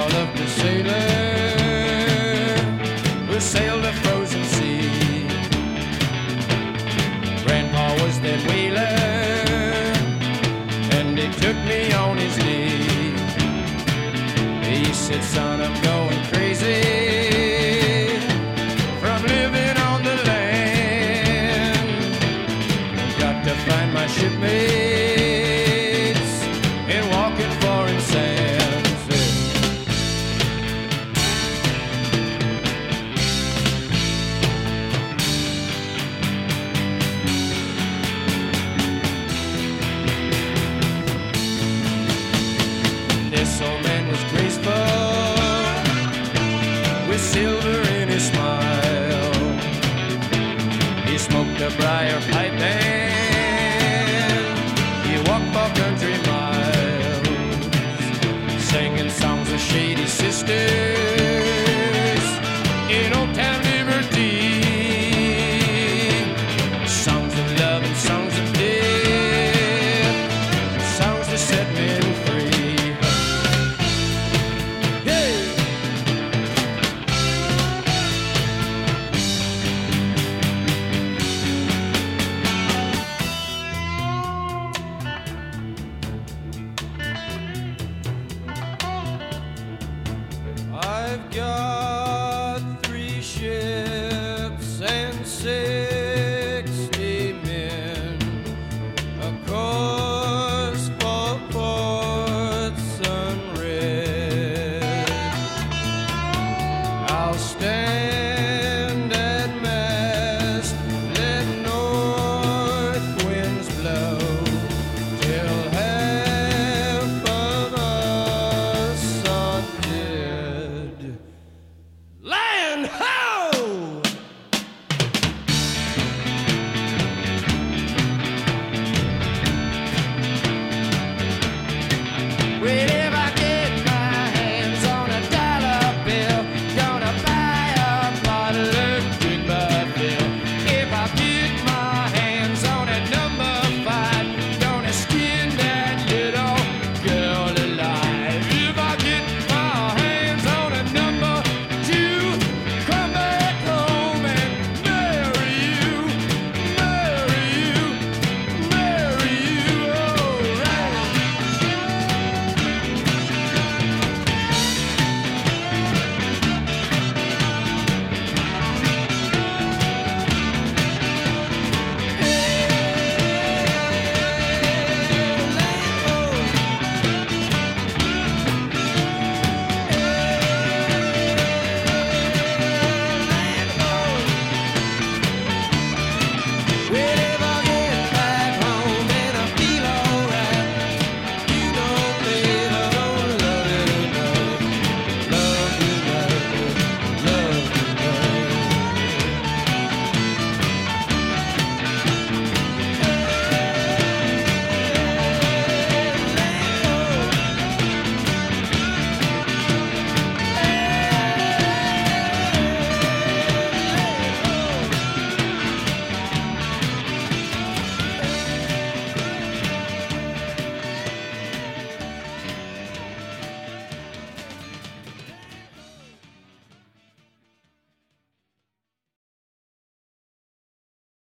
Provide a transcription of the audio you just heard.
Grandpa loved to sailor who sailed the frozen sea. Grandpa was that whaler, and he took me on his knee. He said, son, I'm going crazy from living on the land. I've got to find my shipmates and walking foreign sands. This old man was graceful with silver in his smile. He smoked a briar pipe and he walked for country miles, singing songs of shady sisters in old town Liberty, songs of love and songs of death, songs that set men free. I've got